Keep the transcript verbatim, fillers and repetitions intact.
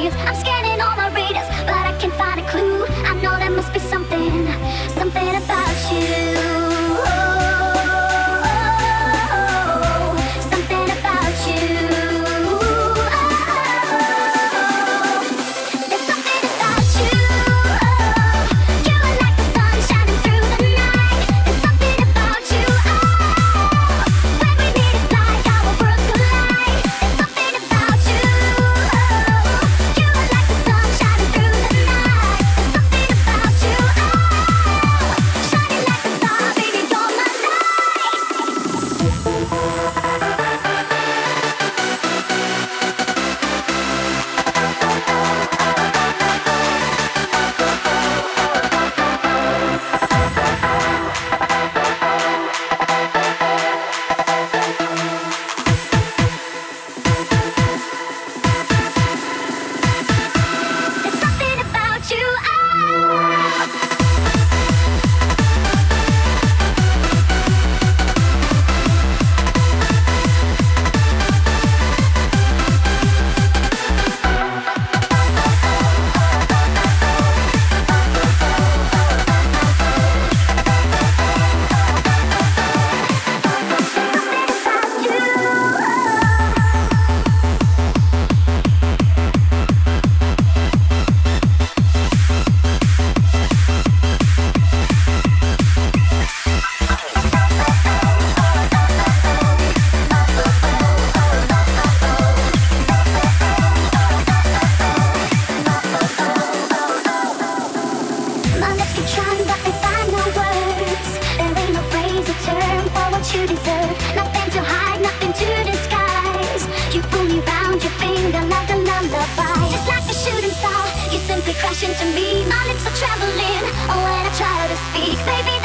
fears. I'm scanning all my radars, but I can't find a clue. I know there must be something, something about you. Something about you. There's something about you. You are like the sun shining through the night. There's something about you. When we meet, it's like our worlds collide. There's something about you. You are like the sun shining through the night. There's something about you. Shining like a star, baby, you're my There's something about you. My lips keep trying, but they find no words. There ain't no phrase or term for what you deserve. Nothing to hide, nothing to disguise. You pull me round your finger like a lullaby. Just like a shooting star, you simply crash into me. My lips are trembling, oh, when I try to speak, baby.